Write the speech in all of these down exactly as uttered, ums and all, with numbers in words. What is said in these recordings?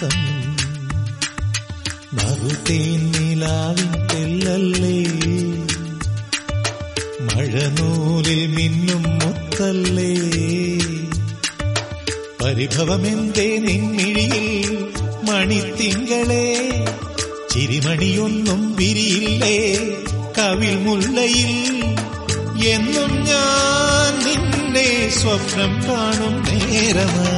മുത്തം നറുതേൻ നിലാവിൻ തെല്ലല്ലേ മഴനൂലിൽ മിന്നും മുത്തല്ലേ പരിഭവമെന്തേ നിൻമിഴിയിൽ മണിത്തിങ്കളെ ചിരിമണിയൊന്നും വിരിയില്ലേ കവിൾ മുല്ലയിൽ എന്നും ഞാൻ നിന്നെ സ്വപ്നം കാണും നേരമാ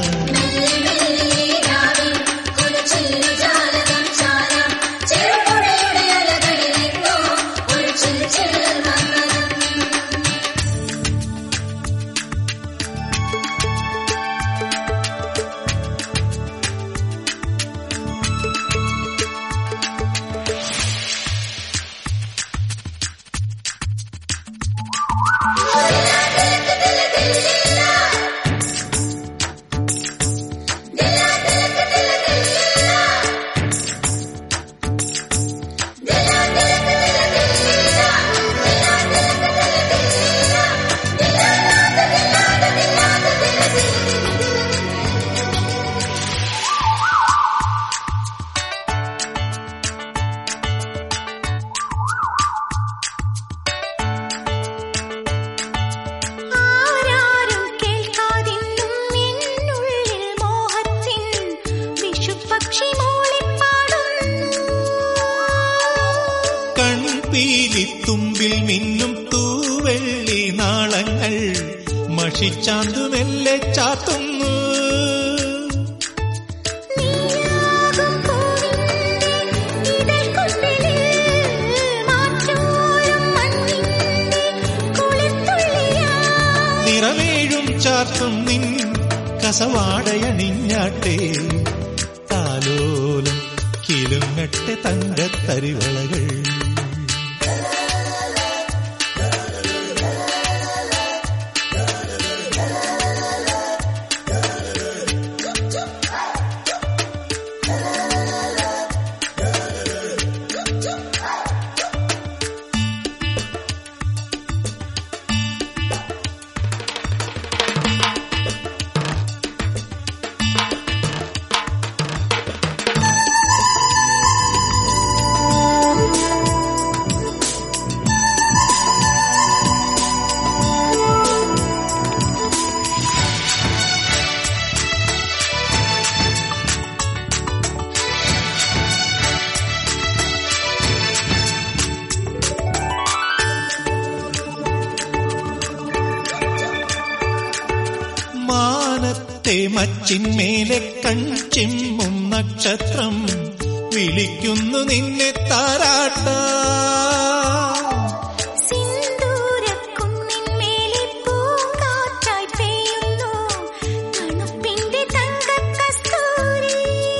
തുമ്പിൽ മിന്നും തൂവെള്ളി നാളങ്ങൾ മഷിച്ചാന്തുമെല്ലെ ചാത്തുന്നു നിറമേഴും ചാർത്തും നിൻ കസവാടയണിഞ്ഞാട്ടെ താലോലം കിലുങ്ങട്ടെ തങ്കത്തരിവളകൾ മച്ചിന്മേലെ കൺചിമ്മും നക്ഷത്രം വിളിക്കുന്നു നിന്നെ താരാട്ട സിന്ദൂരക്കുന്നിന്മേലെ പൂങ്കാറ്റായി പെയ്യുന്നു തണുപ്പിന്റെ തങ്കക്കസ്തൂരി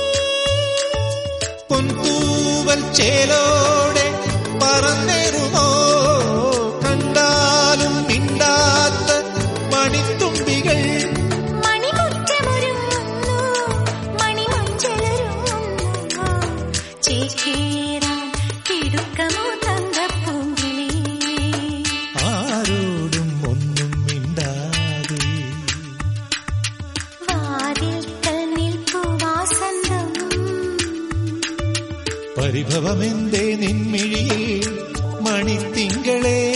പൊൻതൂവൽ ചേലോടെ പറന്നേറുമോ കണ്ടാലും മിണ്ടാത്ത മണിത്തുമ്പികൾ ആരോടും ഒന്നും മിണ്ടാതെ വാതിൽക്കൽ നിൽപ്പു വാസന്തം പരിഭവമെന്തേ നിൻമിഴിയിൽ മണിത്തിങ്കളെ